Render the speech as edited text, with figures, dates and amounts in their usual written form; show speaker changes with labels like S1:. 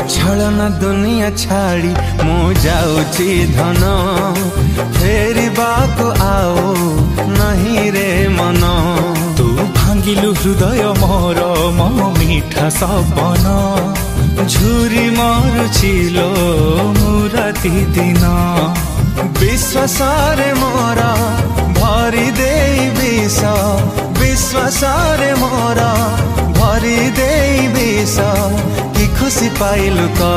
S1: छलना दुनिया छाड़ी मु जाऊची धन फेरिबाको आओ नहीं रे मन।
S2: तू भांगिलु हृदय मोर मो मीठा सपन
S1: झुरी मरुचिलो मुराती दिन विश्वास रे मोर भरी दे विष विश्वास रे मोर भरी दे विष कि खुशी पाइलु।